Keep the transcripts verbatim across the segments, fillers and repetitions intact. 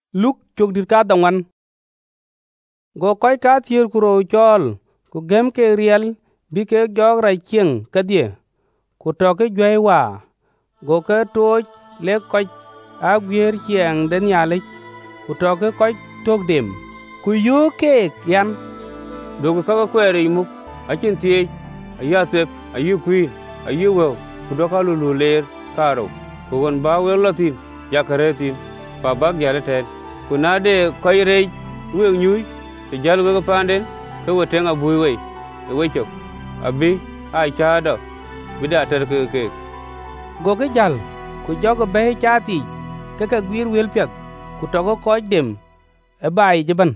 Luk chok dit ka dangwan. Go koy ka thier kuro chol, ku gem ke riel, bi ke jog rai chieng kadie, ku toke jwai wa, go ke toj le koy a gwier chieng den yalik, ku toke koy tok dem, ku yu ke yan. Dogo kaka kwere imuk, achin thiej, ayasep, ayu kwin, ayu wew, ku doka lulu ler karo, ku gon ba wew latin, yakaretin, pa bak jale ten, ku nade koy rej, wew nyuy, te jal wega panden, ke weteng abui wey, e wechok, abi, ai chada, bida ter ke ke. Go ke jal, ku jogo behe chati, ke ka gwir wel piat, ku togo koj dem, e bai jiban.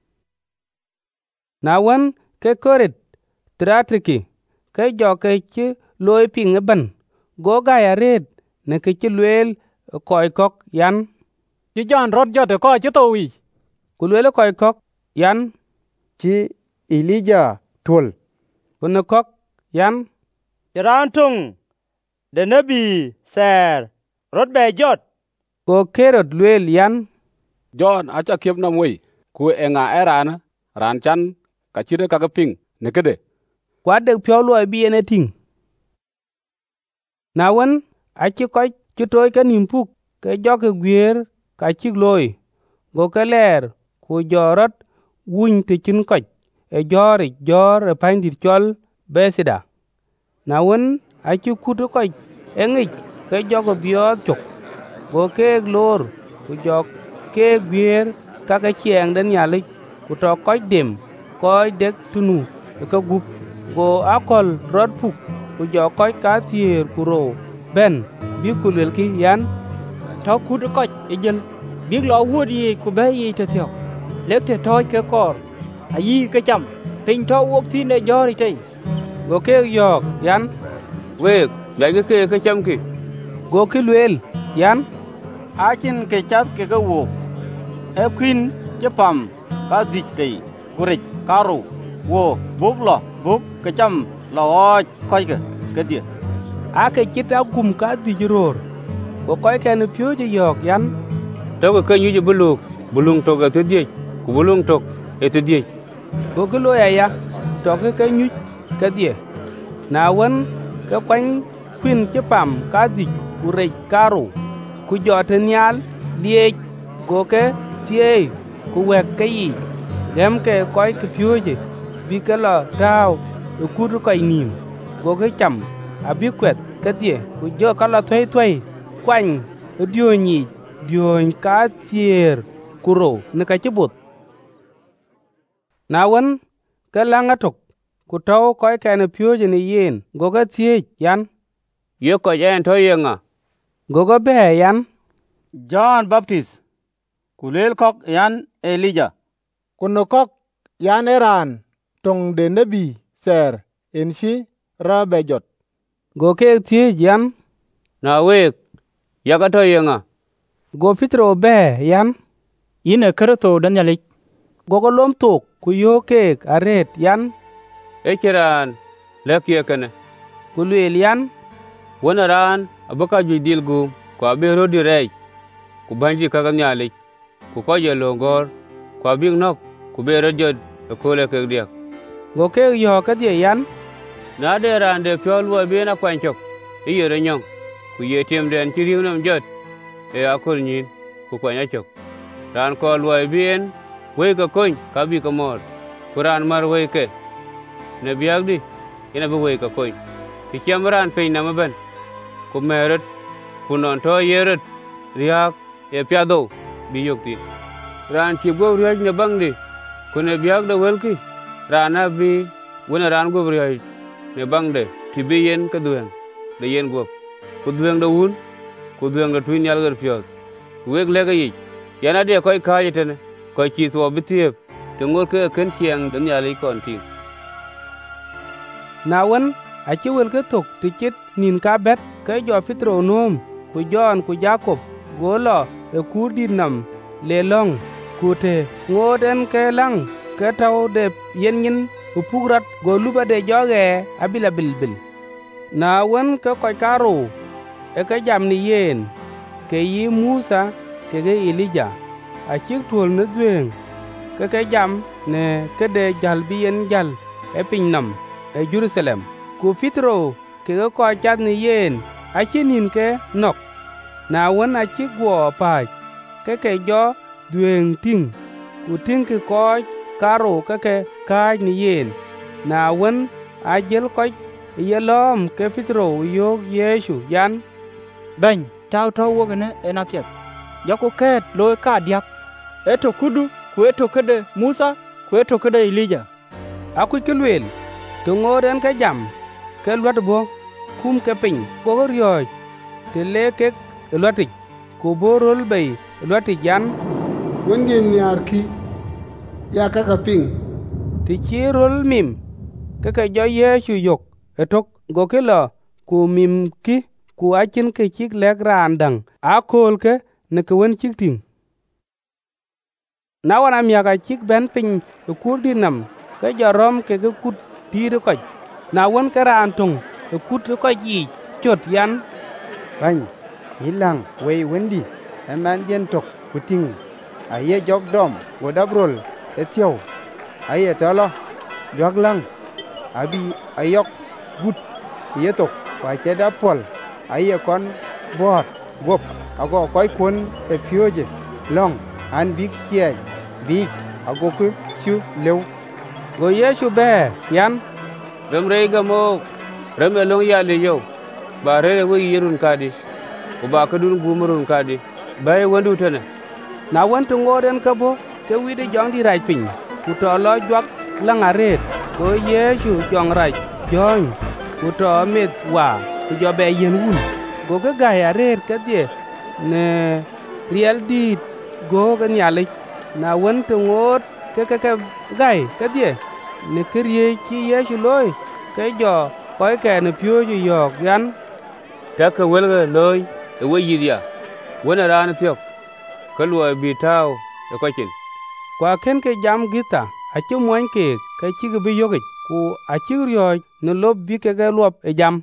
Na wan ke korit tratriki ke jo ke chi loy ping ban go ga ya red ne ke chi lwel koy kok yan chi John rod jo te ko chi to wi ku lwel koy kok yan chi Elijah tul ku ne kok yan Rantung de nabi ser rod be jot go kerot lwel yan John acha kiep na mwe ku enga erana ran chan ka chire ka ping ne kede kwa de pyo loy bi ene ting na wan a chi koy chi toy ka nimpuk ke jo ke gwier ka chi loy go ke ler ku jorot wun te chin koch e jori jor e pandir chol besida na wan a chi kutu koch e ngich ke jo go biot chok go ke lor ku jok ke gwier ka ke chieng den yalik ku to koch dem koy dek tunu ka gup go akol rod puk ku jo koy ka thier kuro ben bi kulwel ki yan thau kudu koch ejel big lo wud yi ku be yi te thio lek te toy ke kor ayi ke cham pin tho wok thi ne jori te go ke yok yan Wek, jage ke ke cham ki. go ki lwel yan achin ke chap ke ke wok e kwin che pam ka dik te kurik karu wo buk lo buk ke cham lo koy ke ke dia a ke chita kum ka di jror go koy ken pyo je yok yan Dogo ke nyuje buluk, bulung tok e thiej, ku bulung tok e thiej. go ki lo ya ya to ke ke nyu ka die na wan ke kwan kwin che pam ka di kurik karu ku jo te nyal liech go ke tie ku wek ke yi gem ke koy ke pyo je bi ke lo tao e kudu koy nim go ke cham abi kwet ke die ku jo ka lo thoi thoi kwan dio nyi dio ka tier kuro ne ka chibut na wan ke langa tok ku taw koy ken pyo je ni yen go ke tie yan Ye ko jen to yenga. go go be yan John Baptist kulel kok yan Elijah kuno kok yan eran tong de nabi ser en shi ra be jot go ke tie yan Na wek, yaga to yenga. go fitro be yan ine kerto dan yalik go go lom tok ku yo ke aret yan Echiran, lek ye kene. ku lwel yan Wona ran, abaka ju dilgu, ko abiro direj, ku banji kaga nyalik, ku ko je longor, ku abing nok, ku bero jod, e kole ke diak. go ke yo ka die yan Na de ran de pyol wo bina kwanchok, iyere nyong, ku ye tim den chiriu nam jot, e akol nyin, ku kwanya chok. Ran ko lo bien, we ka kony, ka bi ka mor, ku ran mar we ke. Ne biag di, ina bi we ka kony. Ki chem ran pe na maben, ku meret, ku non to yeret, riak, e piado, bi yok ti. Ran chi go riak ne bang di, ku ne biag da welki, ran na bi, wena ran go riak, ne bang de, ti bi yen ka dueng, de yen go. Ku dueng da un, ku dueng da tuin yal gar piot. Wek lega yik, yana de koy kaje tene, koy chi so bitiep, te ngor ke ken chieng den yali kon ting. na wan a chi wel ke tok ti chit nin ka bet ke jo fitro nom ku John ku Jacob go lo e ku di nam le long ku te ngoden ke lang ke taw de yen yin upugrat go luba de joge abila bilbil na wan ke koy karo e ke jam ni yen ke yi Musa ke ge Elijah a chik tuol ne dweng ke ke jam ne ke de jal bien jal e piny nam e Jerusalem ku Petro ke ko chat ni yen a chinin ke nok na won a chik gwo pa ke ke jo dweng ting ku ting ke ko karo ke ke ka ni yen na won a jel ko yelom ke Petro yo Yesu yan Bany tao to wogene enapiet Yako ket loy ka diak eto kudu ku eto kede Musa ku eto kede Elijah aku ke lwel to ngoren ke jam ke lwat bo kum ke piny go ryo te le ke lwati ku borol bay lwati jan wonde ni arki ya ka ka ping ti chirol mim ke ke jo Yesu yok etok go ke lo ku mim ki ku achin ke chik lek randang a kol ke ne ke wen chik ting na wana miaga chik ben piny e kur dinam ke jorom ke ke kut dir ko na won ke ran tung e kut ko ji chot yan Bany ilang we wendi e man dien tok kuting a ye jog dom wo dabrol e tiaw a ye tolo jog lang abi ayok gut ye tok wa che da pol a ye kon bot bop ago koy kun e fioje long an big che big ago ku chu lew go Yesu be yan rem rei ga mo rem long ya le yo ba re wo yirun kadi ko ba ka dun gumurun kadi bay wandu tane na won to ngoren ka bo ke wide jong di raj piny ku to lo jwak langaret go Yesu jong raj jong ku to met wa ku jo be yen wun go ga ga ya rer ka die ne riel dit go ga nyale na won to ngot ke ke ke gai ka die ne kriye chi Yesu loy ke jo koy ke ne pyo ju yok yan ta ka welga loy e wo yidia wona ran tiok ka lo bi taw e ko kin kwa ken ke jam gita a chi moñ ke ke chi bi yoge ku a chi ryo ne lob bi ke ga lob e jam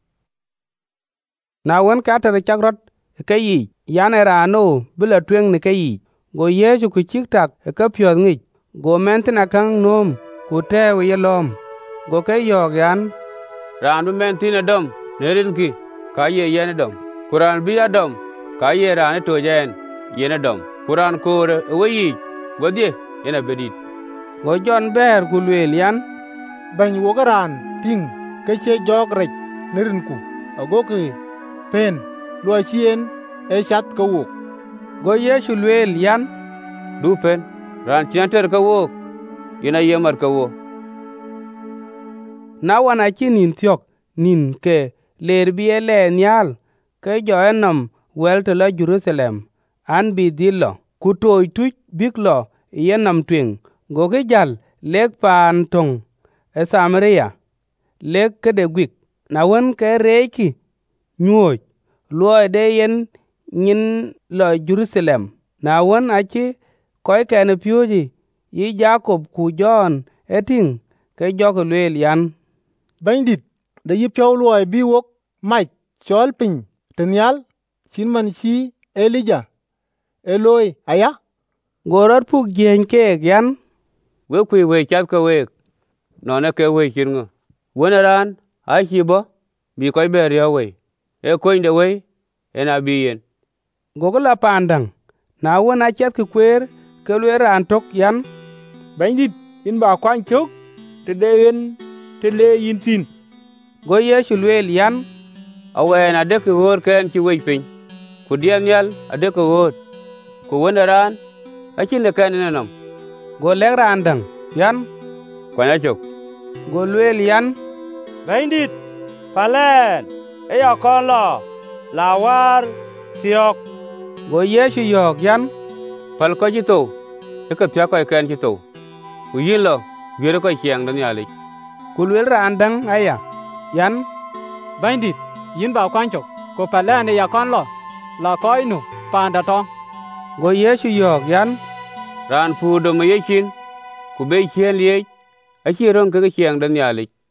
na won ka ta chagrot ke yi yan era no bila tweng ne ke yi go Yesu ku chik tak e ka pyo ngi go mentina kang nom ku te we yelom go ke yok yan ran mentina dom nerin ki ka ye yen dom kuran bi adom ka ye ran to jen yen dom kuran kore we yi godie ena bedit go John ber ku lwel yan Bany wogaran ting ke che jog rech nerin ku ago ke pen lo chien e chat ko wok go Yesu lwel yan du pen ran chanter ka wo ina yemar ka wo na wana chi nin thiok nin ke ler bi ele nyal ke jo enam wel to la Jerusalem an bi dillo ku toy tuch biklo yenam twing go ke jal lek pan tong e Samaria lek ke de gwik na won ke reiki nyoj lo de yen nyin lo Jerusalem na won achi koy ken pyuji yi Jacob ku John eting ke jok lwel yan Bandit da yi pyo loy bi wok mach chol pin tenyal chin man chi Elijah Eloi aya gorot puk jen ke yan we ku we chat ka we no na ke we chin wona ran a chi bo bi koy ber ya we e koy de we ena bi yen gogla pandang na wona chat ku kwer ke lwe ran tok yan Bandit in ba kwan chok te den te le yin tin go Yesu lwel yan awen ade ke hor ken chi we pin ku dien yal ade ko hor ku wona ran a chin le ken nenam go le ran dang yan kwanya chok go lwel yan Bandit palen e ya kon lo lawar thiok go Yesu yok yan pal ko jito e ka tya ko ken jito ku yilo gere ko chiang dan yali ku lwel ran dang aya yan Bandit yin ba kwan chok ko palen e ya kon lo la koy nu panda tong go Yesu yok yan ran fu do me yekin ku be chen liye a chi ron ka chiang dan yali